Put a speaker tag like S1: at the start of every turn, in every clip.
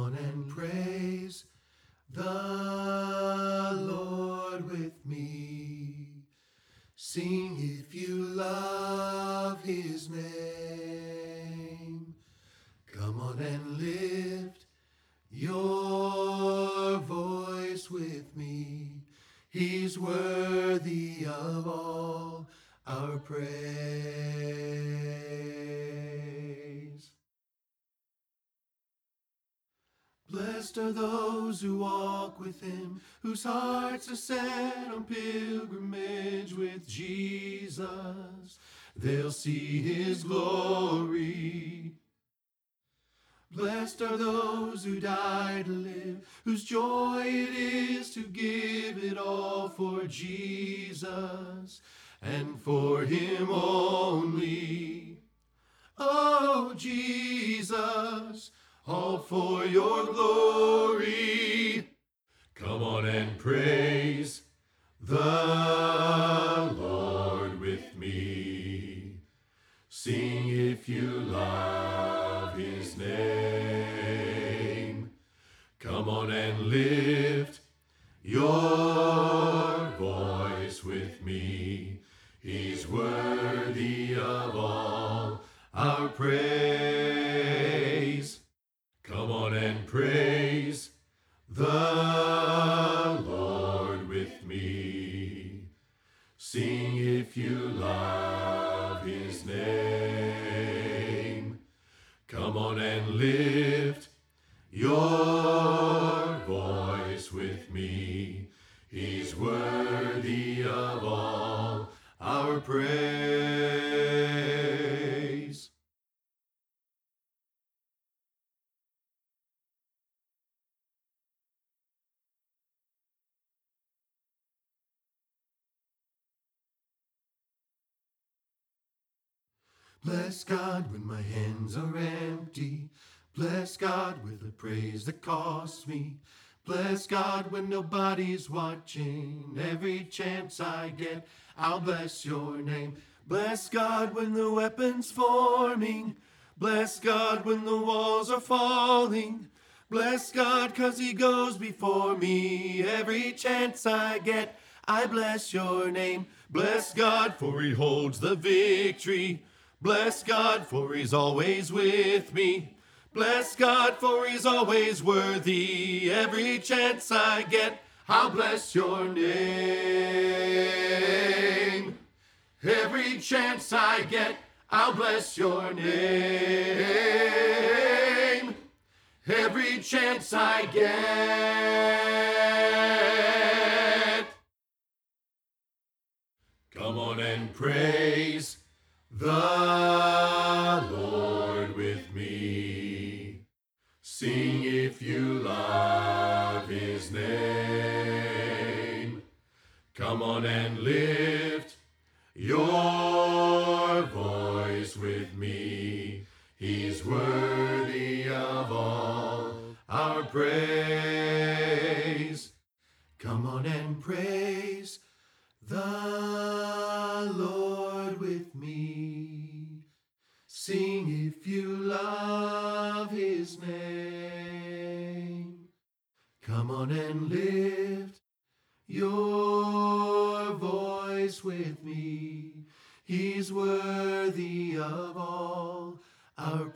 S1: on and praise the Lord with me. Sing if you love his name. Come on and lift your voice with me. He's worthy of all our praise. Blessed are those who walk with him, whose hearts are set on pilgrimage with Jesus. They'll see his glory. Blessed are those who die to live, whose joy it is to give it all for Jesus and for him only. Oh, Jesus, all for your glory. Come on and praise the Lord with me. Sing if you love his name. Come on and lift your voice with me. He's worthy of all our praise. Come on and praise the Lord with me. Sing if you love his name. Come on and lift your voice with me. He's worthy of all our praise. Bless God when my hands are empty. Bless God with a praise that costs me. Bless God when nobody's watching. Every chance I get, I'll bless your name. Bless God when the weapon's forming. Bless God when the walls are falling. Bless God 'cause he goes before me. Every chance I get, I bless your name. Bless God for he holds the victory. Bless God for he's always with me. Bless God for he's always worthy. Every chance I get, I'll bless your name. Every chance I get, I'll bless your name. Every chance I get. Come on and praise the Lord with me. Sing if you love his name. Come on and lift your voice with me. He's worthy of all our praise. Come on and praise the Lord with me. Sing if you love his name. Come on and lift your voice with me. He's worthy of all our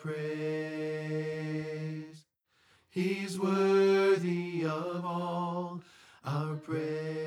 S1: praise. He's worthy of all our praise.